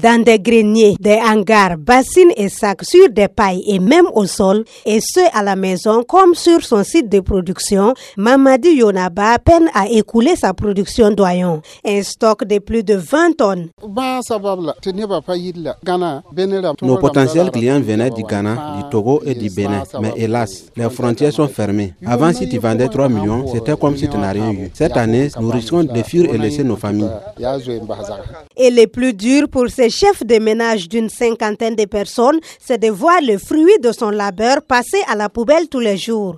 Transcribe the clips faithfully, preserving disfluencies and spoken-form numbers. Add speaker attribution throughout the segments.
Speaker 1: dans des greniers, des hangars, bassines et sacs, sur des pailles et même au sol, et ce à la maison comme sur son site de production, Mamadi Yonaba peine à écouler sa production d'oignon, un stock de plus de vingt tonnes.
Speaker 2: Nos potentiels clients venaient du Ghana, du Togo et du Bénin, mais hélas, les frontières sont fermées. Avant, si tu vendais trois millions, c'était comme si tu n'as rien eu. Cette année, nous risquons de fuir et laisser nos familles.
Speaker 1: Et le plus dur pour ces chefs de ménage d'une cinquantaine de personnes, c'est de voir le fruit de son labeur passer à la poubelle tous les jours.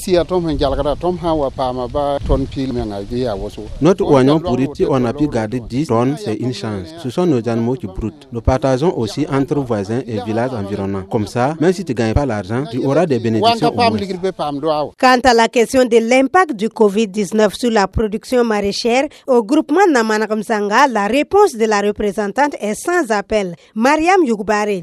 Speaker 2: Notre oignon pourri, si on a pu garder dix tonnes, c'est une chance. Ce sont nos animaux qui broutent. Nous partageons aussi entre voisins et villages environnants. Comme ça, même si tu ne gagnes pas l'argent, tu auras des bénédictions au moins.
Speaker 1: Quant à la question de l'impact du covid dix-neuf sur la production maraîchère, au groupement Namanakamsanga, la réponse de la représentante est sans appel. Mariam Yougbaré.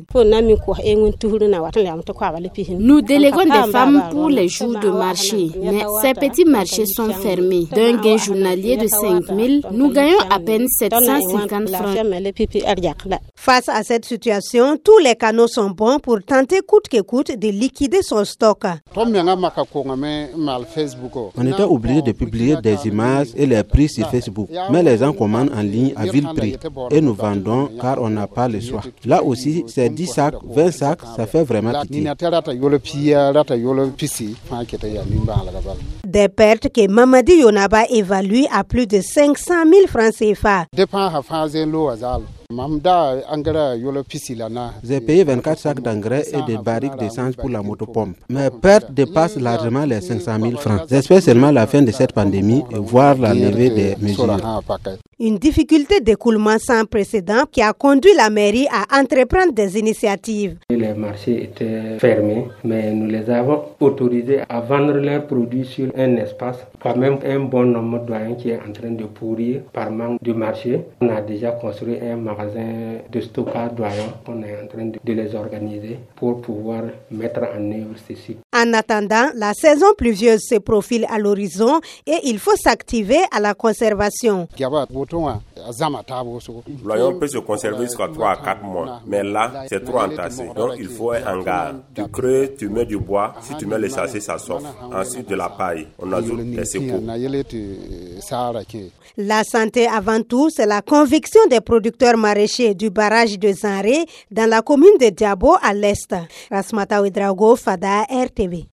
Speaker 3: Nous déléguons des femmes pour les jours de marché, mais ces petits marchés sont fermés. D'un gain journalier de cinq mille, nous gagnons à peine sept cent cinquante francs.
Speaker 1: Face à cette situation, tous les canaux sont bons pour tenter coûte que coûte de liquider son stock.
Speaker 2: On était obligé de publier des images et les prix sur Facebook, mais les gens commandent en ligne à vil prix et nous vendons car on n'a pas le choix. Là aussi, c'est dix sacs, vingt sacs, ça fait vraiment pitié.
Speaker 1: Des pertes que Mamadi Yonaba évalue à plus de cinq cent mille francs C F A.
Speaker 2: J'ai payé vingt-quatre sacs d'engrais et des barriques d'essence pour la motopompe. Mes pertes dépassent largement les cinq cent mille francs. J'espère seulement la fin de cette pandémie et voir la levée des mesures.
Speaker 1: Une difficulté d'écoulement sans précédent qui a conduit la mairie à entreprendre des initiatives.
Speaker 4: Les marchés étaient fermés, mais nous les avons autorisés à vendre leurs produits sur un espace. Quand même un bon nombre de doyens qui est en train de pourrir par manque de marché. On a déjà construit un magasin de stockage doyens. On est en train de les organiser pour pouvoir mettre en œuvre ceci.
Speaker 1: En attendant, la saison pluvieuse se profile à l'horizon et il faut s'activer à la conservation.
Speaker 5: L'oignon peut se conserver jusqu'à trois à quatre mois, mais là, c'est trop entassé. Donc, il faut un hangar. Tu creuses, tu mets du bois. Si tu mets les sachets, ça s'offre. Ensuite, de la paille. On ajoute les secours.
Speaker 1: La santé avant tout, c'est la conviction des producteurs maraîchers du barrage de Zanré dans la commune de Diabo à l'est. Rasmata Ouedraogo, Fada, R T V.